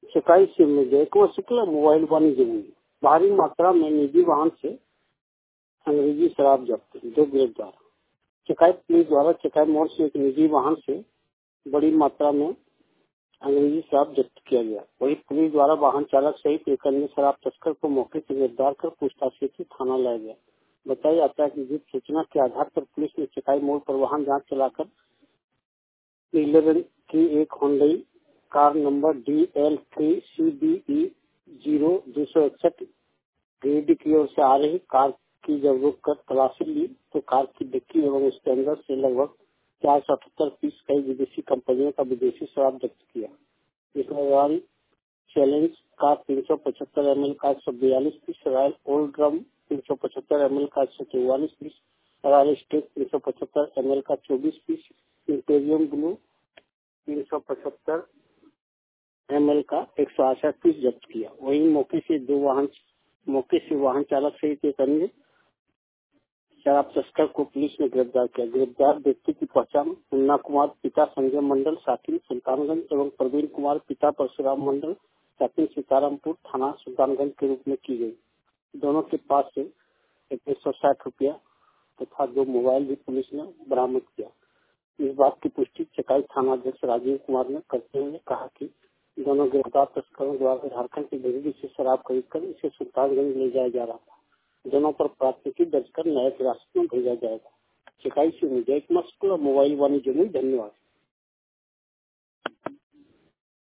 शिकायत से विजय को शुक्ला मोबाइल वाणिज्य में भारी मात्रा में निजी वाहन से अंग्रेजी शराब जब्त, 2 गिरफ्तार। शिकायत पुलिस द्वारा शिकायत मोड़ से एक निजी वाहन से बड़ी मात्रा में अंग्रेजी शराब जब्त किया गया। वही पुलिस द्वारा वाहन चालक सहित एक अन्य शराब तस्कर को मौके से गिरफ्तार कर पूछताछ हेतु थाना लाया गया। बताया जाता है कि गुप्त सूचना के आधार पर पुलिस ने शिकायत मोड़ पर वाहन जांच चलाकर नीले रंग की एक Hyundai car number DL3CBE0261 Giridih की ओर से आ रही कार की जब रोक कर तलाशी ली तो कार की डिक्की एवं उसके अंदर से लगभग 478 पीस कई विदेशी कंपनियों का विदेशी शराब जब्त किया। इसमें रॉयल चैलेंज का 375 ml का 142 पीस, रॉयल ओल्ड ड्रम 375 ml का 144 पीस, रॉयल स्टेट 375 ml का 24 पीस, इंपेरियम ब्लू 375 ml का 168 पीस जब्त किया। वहीं मौके से वाहन चालक सहित एक अन्य शराब तस्कर को पुलिस ने गिरफ्तार किया। गिरफ्तार व्यक्ति की पहचान मुन्ना कुमार पिता संजय मंडल साकिन सुल्तानगंज एवं प्रवीण कुमार पिता परशुराम मंडल साकिन सीतारामपुर थाना सुल्तानगंज के रूप में की गई। दोनों के पास से 160 रुपया तथा 2 मोबाइल भी पुलिस ने बरामद किया। इस बात की पुष्टि चकाई थाना अध्यक्ष राजीव कुमार ने करते हुए कहा कि दोनों गिरफ्तार तस्करों द्वारा झारखंड की गिरिडीह से शराब खरीद कर इसे सुल्तानगंज ले जाया जा रहा था। दोनों पर प्राथमिकी दर्ज कर न्यायिक हिरासत में भेजा जाएगा। शिकायत से विजय कुमार शुक्ला मोबाइल वाणिज्य में। धन्यवाद।